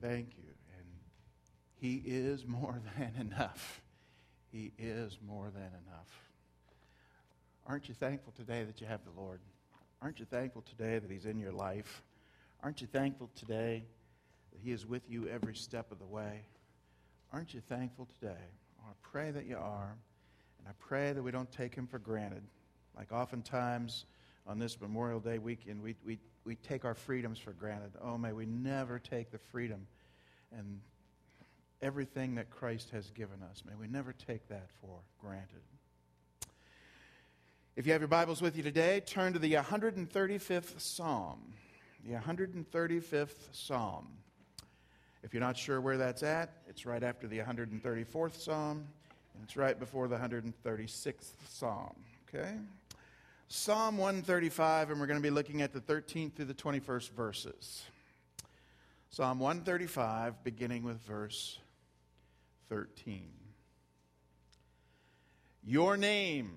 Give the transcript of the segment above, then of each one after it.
Thank you. And He is more than enough. He is more than enough. Aren't you thankful today that you have the Lord? Aren't you thankful today that He's in your life? Aren't you thankful today that He is with you every step of the way? Aren't you thankful today? I pray that you are, and I pray that we don't take Him for granted. Like oftentimes on this Memorial Day weekend, we take our freedoms for granted. Oh, may we never take the freedom and everything that Christ has given us. May we never take that for granted. If you have your Bibles with you today, turn to the 135th Psalm. The 135th Psalm. If you're not sure where that's at, it's right after the 134th Psalm, and it's right before the 136th Psalm. Okay? Psalm 135, and we're going to be looking at the 13th through the 21st verses. Psalm 135, beginning with verse 13. Your name,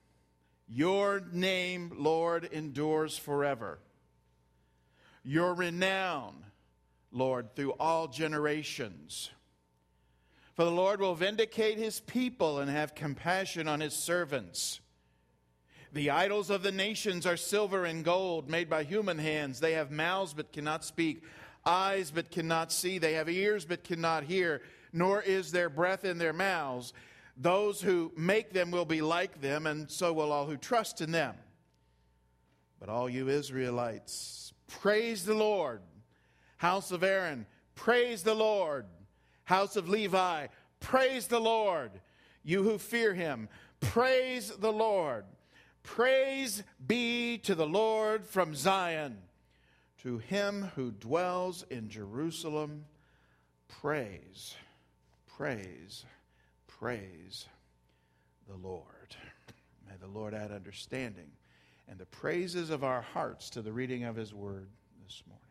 Lord, endures forever. Your renown, Lord, through all generations. For the Lord will vindicate His people and have compassion on His servants. The idols of the nations are silver and gold, made by human hands. They have mouths but cannot speak, eyes but cannot see. They have ears but cannot hear, nor is there breath in their mouths. Those who make them will be like them, and so will all who trust in them. But all you Israelites, praise the Lord. House of Aaron, praise the Lord. House of Levi, praise the Lord. You who fear Him, praise the Lord. Praise be to the Lord from Zion. To Him who dwells in Jerusalem, praise, praise, praise the Lord. May the Lord add understanding and the praises of our hearts to the reading of His word this morning.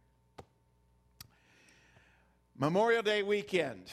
Memorial Day weekend.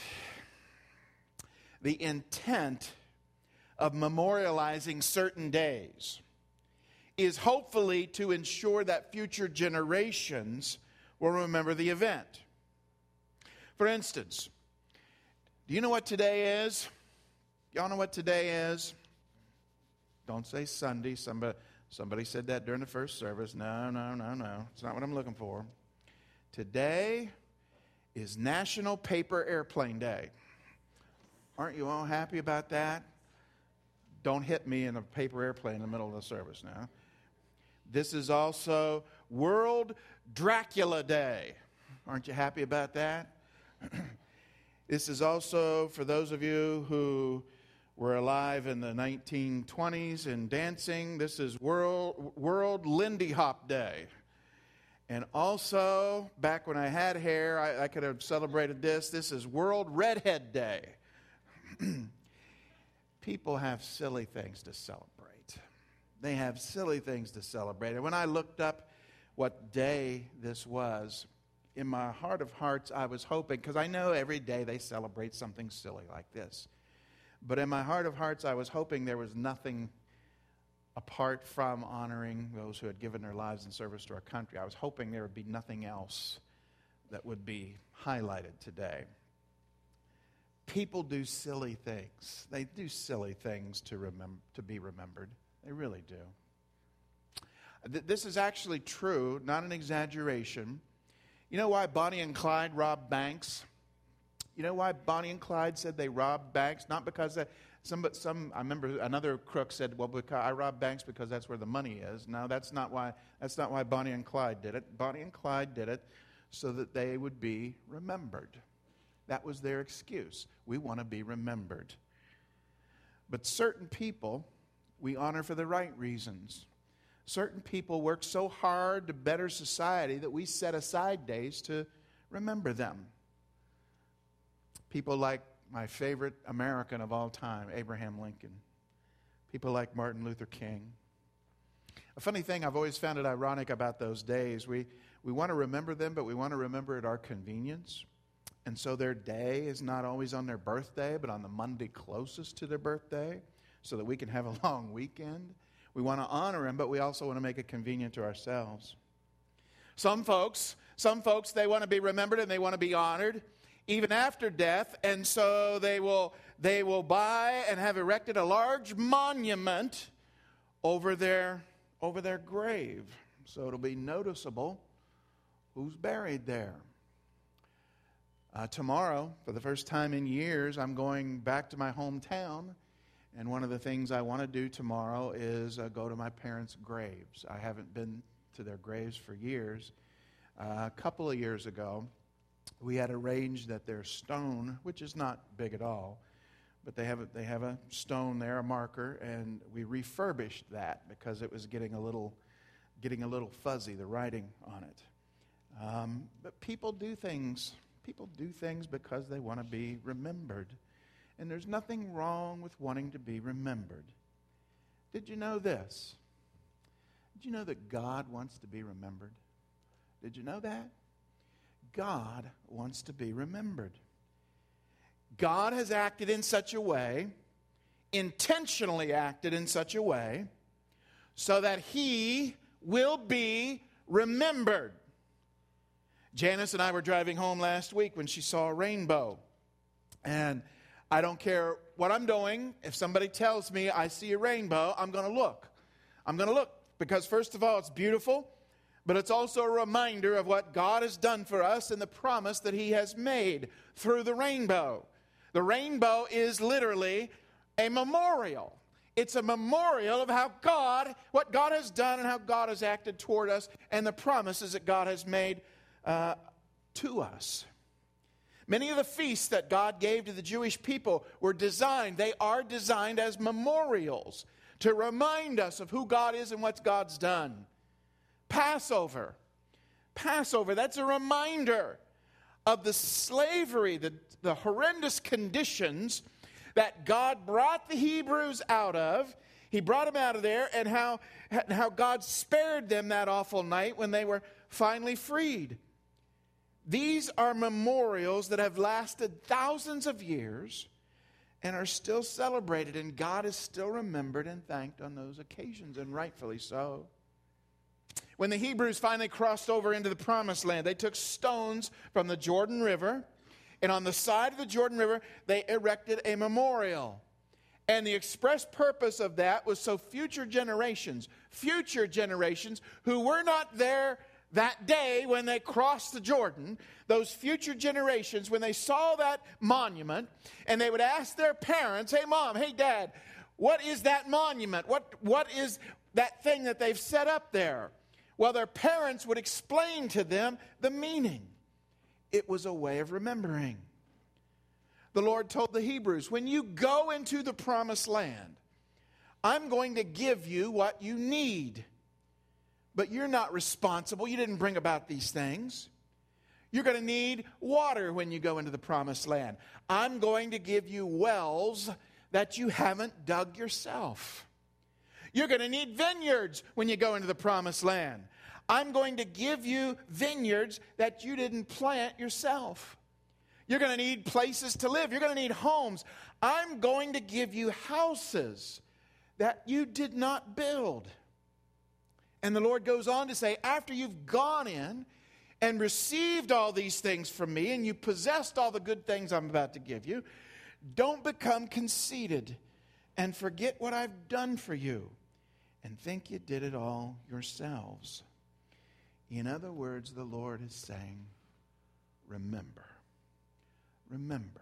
The intent of memorializing certain days is hopefully to ensure that future generations will remember the event. For instance, do you know what today is? Y'all know what today is? Don't say Sunday. Somebody said that during the first service. No. It's not what I'm looking for. Today is National Paper Airplane Day. Aren't you all happy about that? Don't hit me in a paper airplane in the middle of the service now. This is also World Dracula Day. Aren't you happy about that? This is also, for those of you who were alive in the 1920s and dancing, this is World Lindy Hop Day. And also, back when I had hair, I could have celebrated this. This is World Redhead Day. People have silly things to celebrate. They have silly things to celebrate. And when I looked up what day this was, in my heart of hearts, I was hoping, because I know every day they celebrate something silly like this. But in my heart of hearts, I was hoping there was nothing apart from honoring those who had given their lives in service to our country. I was hoping there would be nothing else that would be highlighted today. People do silly things. They do silly things to be remembered. They really do. This is actually true, not an exaggeration. You know why Bonnie and Clyde robbed banks? You know why Bonnie and Clyde said they robbed banks? Not because I remember another crook said, well, because I rob banks because that's where the money is. No, that's not why Bonnie and Clyde did it. Bonnie and Clyde did it so that they would be remembered. That was their excuse. We want to be remembered. But certain people we honor for the right reasons. Certain people work so hard to better society that we set aside days to remember them. People like my favorite American of all time, Abraham Lincoln. People like Martin Luther King. A funny thing I've always found it ironic about those days, we want to remember them, but we want to remember at our convenience. And so their day is not always on their birthday, but on the Monday closest to their birthday, so that we can have a long weekend. We want to honor them, but we also want to make it convenient to ourselves. Some folks Some folks, they want to be remembered and they want to be honored even after death, and so they will buy and have erected a large monument over their grave, so it'll be noticeable who's buried there. Tomorrow, for the first time in years, I'm going back to my hometown, and one of the things I want to do tomorrow is go to my parents' graves. I haven't been to their graves for years. A couple of years ago, we had arranged that their stone, which is not big at all, but they have a stone there, a marker, and we refurbished that because it was getting a little fuzzy, the writing on it. But people do things because they want to be remembered. And there's nothing wrong with wanting to be remembered. Did you know this? Did you know that God wants to be remembered? Did you know that? God wants to be remembered. God has acted in such a way, intentionally acted in such a way, so that He will be remembered. Janice and I were driving home last week when she saw a rainbow. And I don't care what I'm doing. If somebody tells me I see a rainbow, I'm going to look. I'm going to look because, first of all, it's beautiful, but it's also a reminder of what God has done for us and the promise that He has made through the rainbow. The rainbow is literally a memorial. It's a memorial of what God has done and how God has acted toward us and the promises that God has made to us. Many of the feasts that God gave to the Jewish people they are designed as memorials to remind us of who God is and what God's done. Passover, that's a reminder of the slavery, the horrendous conditions that God brought the Hebrews out of. He brought them out of there, and how God spared them that awful night when they were finally freed. These are memorials that have lasted thousands of years and are still celebrated, and God is still remembered and thanked on those occasions, and rightfully so. When the Hebrews finally crossed over into the Promised Land, they took stones from the Jordan River, and on the side of the Jordan River, they erected a memorial. And the express purpose of that was so future generations who were not there that day when they crossed the Jordan, those future generations, when they saw that monument, and they would ask their parents, hey, Mom, hey, Dad, what is that monument? What is that thing that they've set up there? Well, their parents would explain to them the meaning. It was a way of remembering. The Lord told the Hebrews, when you go into the Promised Land, I'm going to give you what you need. But you're not responsible. You didn't bring about these things. You're going to need water when you go into the Promised Land. I'm going to give you wells that you haven't dug yourself. You're going to need vineyards when you go into the Promised Land. I'm going to give you vineyards that you didn't plant yourself. You're going to need places to live. You're going to need homes. I'm going to give you houses that you did not build. And the Lord goes on to say, after you've gone in and received all these things from me, and you possessed all the good things I'm about to give you, don't become conceited and forget what I've done for you and think you did it all yourselves. In other words, the Lord is saying, remember. Remember.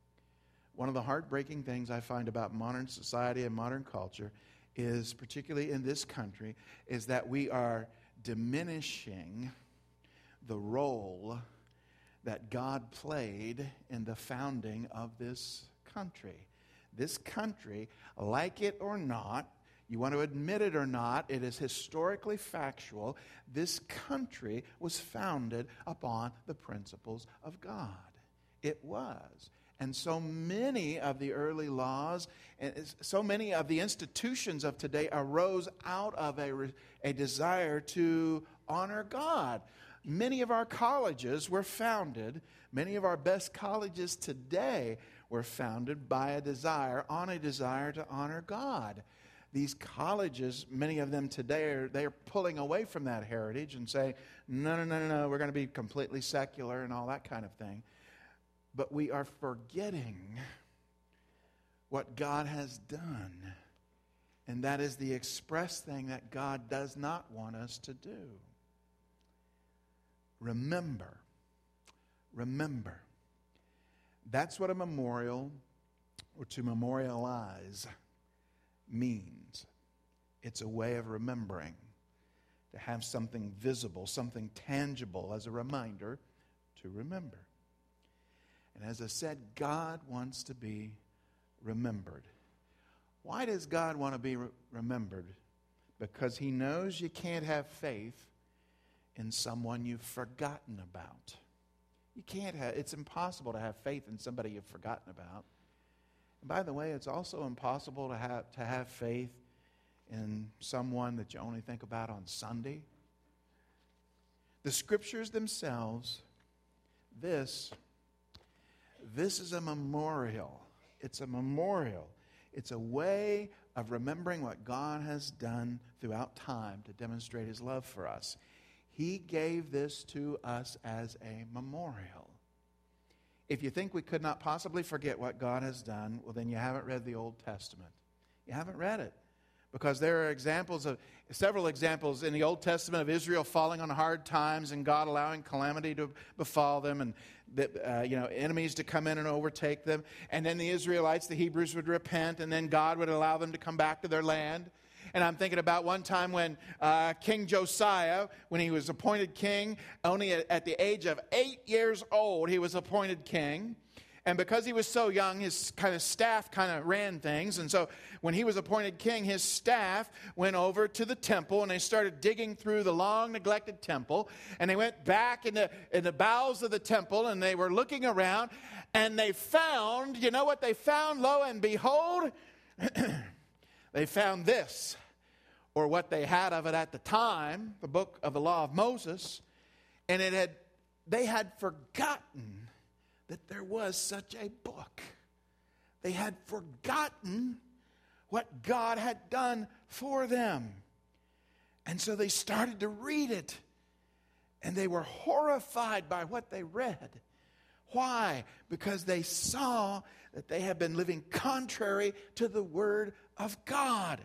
One of the heartbreaking things I find about modern society and modern culture is, particularly in this country, is that we are diminishing the role that God played in the founding of this country. This country, like it or not, you want to admit it or not, it is historically factual. This country was founded upon the principles of God. It was. And so many of the early laws, and so many of the institutions of today arose out of a desire to honor God. Many of our colleges were founded, many of our best colleges today were founded by on a desire to honor God. these colleges, many of them today, they're pulling away from that heritage and say, no, we're going to be completely secular and all that kind of thing. But we are forgetting what God has done. And that is the express thing that God does not want us to do. Remember. Remember. That's what a memorial, or to memorialize, means. It's a way of remembering, to have something visible, something tangible as a reminder to remember. And as I said, God wants to be remembered. Why does God want to be remembered? Because He knows you can't have faith in someone you've forgotten about. You can't have, it's impossible to have faith in somebody you've forgotten about. And by the way, it's also impossible to have faith in someone that you only think about on Sunday. The Scriptures themselves, this is a memorial. It's a memorial. It's a way of remembering what God has done throughout time to demonstrate His love for us. He gave this to us as a memorial. If you think we could not possibly forget what God has done, well, then you haven't read the Old Testament. You haven't read it. Because there are several examples in the Old Testament of Israel falling on hard times and God allowing calamity to befall them and enemies to come in and overtake them. And then the Israelites, the Hebrews, would repent, and then God would allow them to come back to their land. And I'm thinking about one time when King Josiah, when he was appointed king, only at the age of 8 years old, he was appointed king. And because he was so young, his staff ran things. And so when he was appointed king, his staff went over to the temple and they started digging through the long neglected temple. And they went back in the bowels of the temple and they were looking around. And they found, you know what they found? Lo and behold, they found this, or what they had of it at the time, the book of the law of Moses. And they had forgotten that there was such a book. They had forgotten what God had done for them. And so they started to read it. And they were horrified by what they read. Why? Because they saw that they had been living contrary to the Word of God.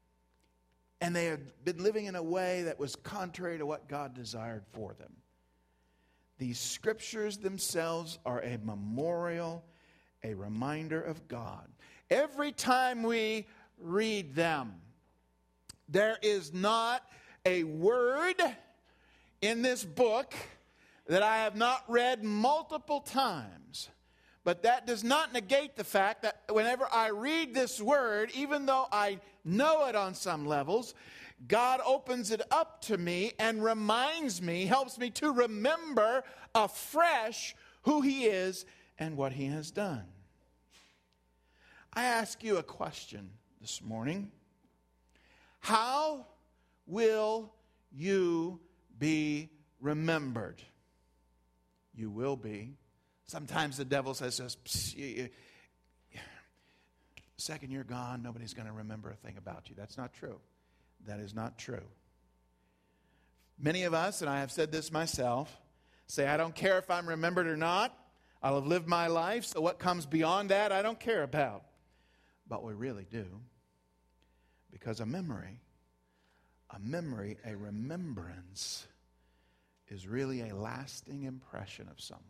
And they had been living in a way that was contrary to what God desired for them. These Scriptures themselves are a memorial, a reminder of God. Every time we read them, there is not a word in this book that I have not read multiple times. But that does not negate the fact that whenever I read this word, even though I know it on some levels, God opens it up to me and reminds me, helps me to remember afresh who He is and what He has done. I ask you a question this morning. How will you be remembered? You will be. Sometimes the devil says, second you're gone, nobody's going to remember a thing about you. That's not true. That is not true. Many of us, and I have said this myself, say, I don't care if I'm remembered or not. I'll have lived my life, so what comes beyond that, I don't care about. But we really do. Because a memory, a remembrance, is really a lasting impression of someone.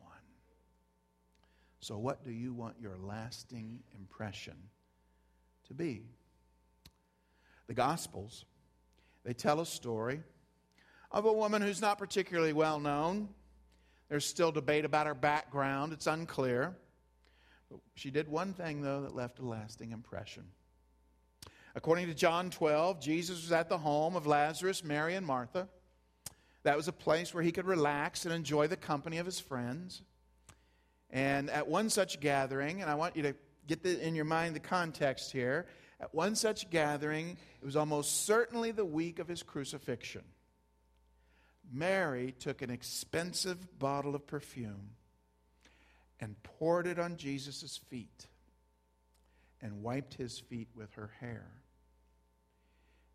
So what do you want your lasting impression to be? The Gospels, they tell a story of a woman who's not particularly well known. There's still debate about her background. It's unclear. But she did one thing, though, that left a lasting impression. According to John 12, Jesus was at the home of Lazarus, Mary, and Martha. That was a place where he could relax and enjoy the company of his friends. And at one such gathering, and I want you to get in your mind the context here. At one such gathering, it was almost certainly the week of his crucifixion. Mary took an expensive bottle of perfume and poured it on Jesus' feet and wiped his feet with her hair.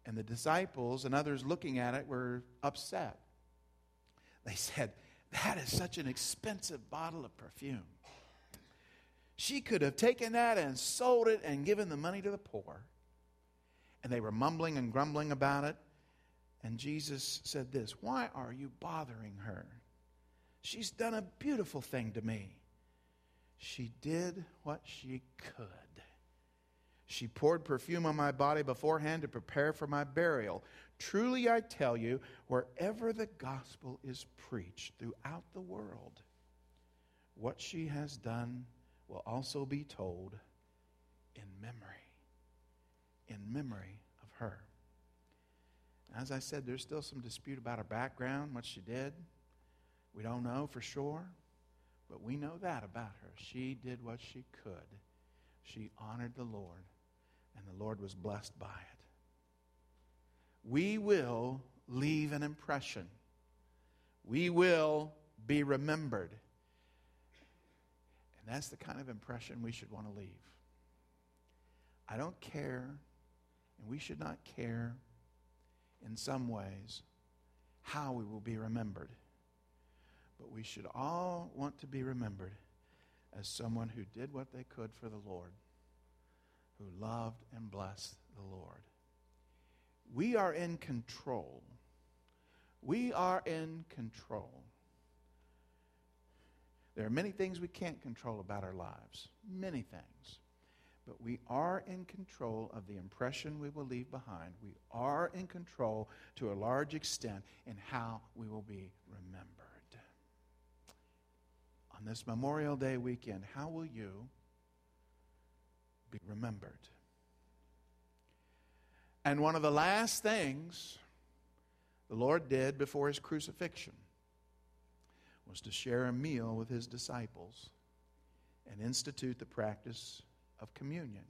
And the disciples and others looking at it were upset. They said, "That is such an expensive bottle of perfume. She could have taken that and sold it and given the money to the poor." And they were mumbling and grumbling about it. And Jesus said this, "Why are you bothering her? She's done a beautiful thing to me. She did what she could. She poured perfume on my body beforehand to prepare for my burial. Truly I tell you, wherever the gospel is preached throughout the world, what she has done will also be told in memory of her." As I said, there's still some dispute about her background, what she did. We don't know for sure, but we know that about her. She did what she could. She honored the Lord, and the Lord was blessed by it. We will leave an impression. We will be remembered. And that's the kind of impression we should want to leave. I don't care, and we should not care in some ways how we will be remembered. But we should all want to be remembered as someone who did what they could for the Lord, who loved and blessed the Lord. We are in control. We are in control. There are many things we can't control about our lives. Many things. But we are in control of the impression we will leave behind. We are in control to a large extent in how we will be remembered. On this Memorial Day weekend, how will you be remembered? And one of the last things the Lord did before his crucifixion was to share a meal with his disciples and institute the practice of communion.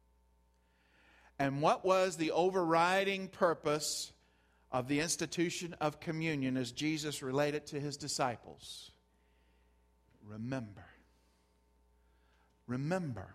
And what was the overriding purpose of the institution of communion as Jesus related to his disciples? Remember. Remember.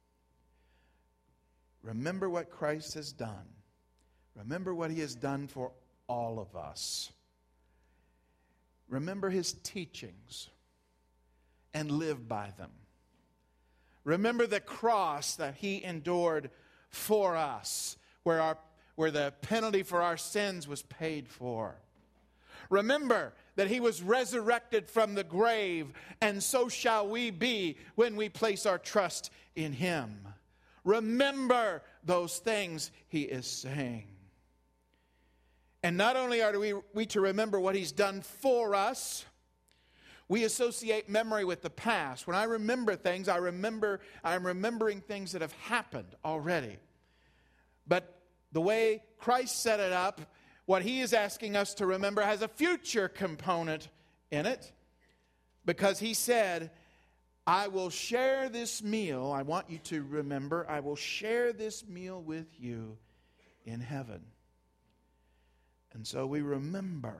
Remember what Christ has done. Remember what he has done for all of us. Remember his teachings and live by them. Remember the cross that he endured for us, where the penalty for our sins was paid for. Remember that he was resurrected from the grave, and so shall we be when we place our trust in him. Remember those things he is saying. And not only are we to remember what he's done for us, we associate memory with the past. When I remember things, I'm remembering things that have happened already. But the way Christ set it up, what he is asking us to remember has a future component in it. Because he said, I will share this meal, I want you to remember, I will share this meal with you in heaven. And so we remember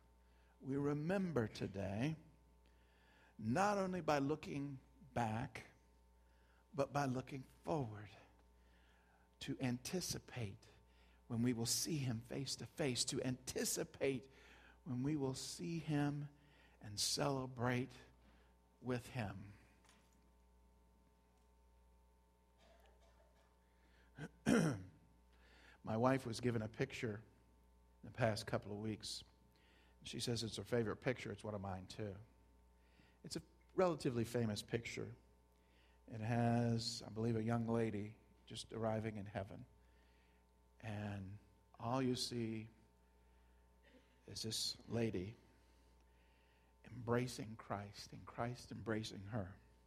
today, not only by looking back, but by looking forward to anticipate when we will see him face to face, to anticipate when we will see him and celebrate with him. My wife was given a picture in the past couple of weeks. She says it's her favorite picture. It's one of mine too. It's a relatively famous picture. It has, I believe, a young lady just arriving in heaven. And all you see is this lady embracing Christ and Christ embracing her.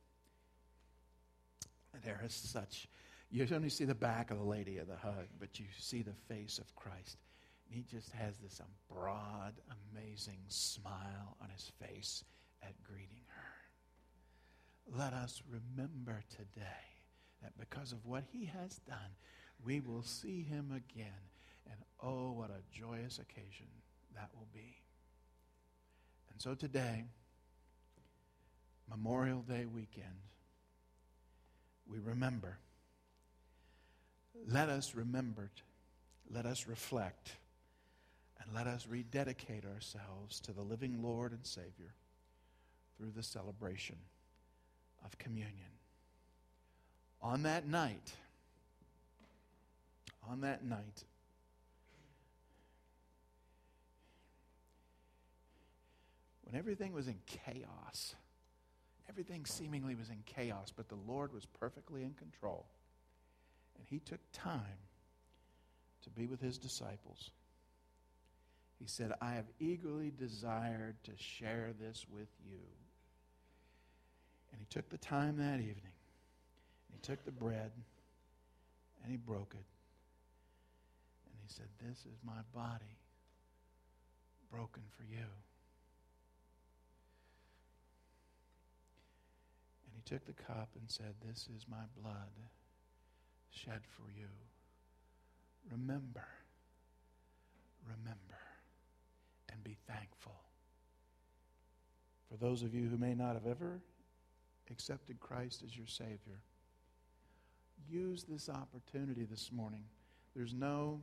And there is such, you only see the back of the lady of the hug, but you see the face of Christ. And he just has this broad, amazing smile on his face at greeting her. Let us remember today that because of what he has done, we will see him again. And oh, what a joyous occasion that will be. And so today, Memorial Day weekend, we remember. Let us remember let us reflect and let us rededicate ourselves to the living Lord and Savior through the celebration of communion. On that night, when everything was in chaos, everything seemingly was in chaos, but the Lord was perfectly in control. And he took time to be with his disciples. He said, I have eagerly desired to share this with you. And he took the time that evening. And he took the bread and he broke it. And he said, this is my body broken for you. And he took the cup and said, this is my blood shed for you. Remember, and be thankful. For those of you who may not have ever accepted Christ as your Savior, use this opportunity this morning. There's no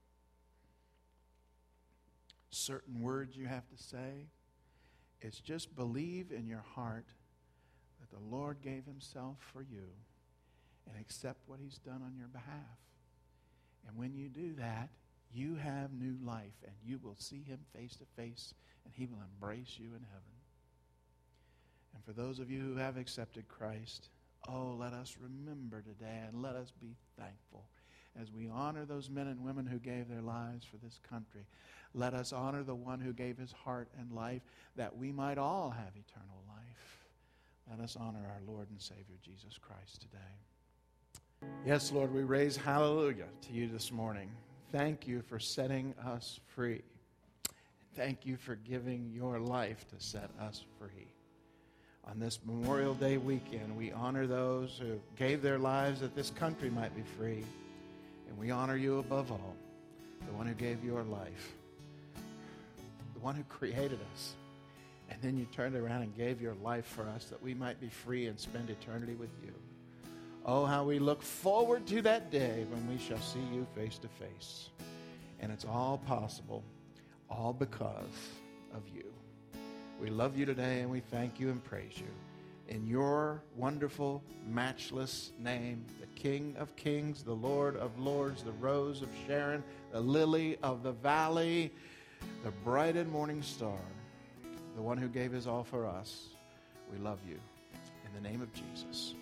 certain words you have to say. It's just believe in your heart that the Lord gave himself for you and accept what he's done on your behalf. And when you do that, you have new life, and you will see him face to face, and he will embrace you in heaven. And for those of you who have accepted Christ, let us remember today, and let us be thankful. As we honor those men and women who gave their lives for this country, let us honor the one who gave his heart and life that we might all have eternal life. Let us honor our Lord and Savior, Jesus Christ, today. Yes, Lord, we raise hallelujah to you this morning. Thank you for setting us free. Thank you for giving your life to set us free. On this Memorial Day weekend, we honor those who gave their lives that this country might be free. And we honor you above all, the one who gave your life, the one who created us. And then you turned around and gave your life for us that we might be free and spend eternity with you. Oh, how we look forward to that day when we shall see you face to face. And it's all possible, all because of you. We love you today, and we thank you and praise you. In your wonderful, matchless name, the King of Kings, the Lord of Lords, the Rose of Sharon, the Lily of the Valley, the bright and morning star, the one who gave his all for us. We love you. In the name of Jesus.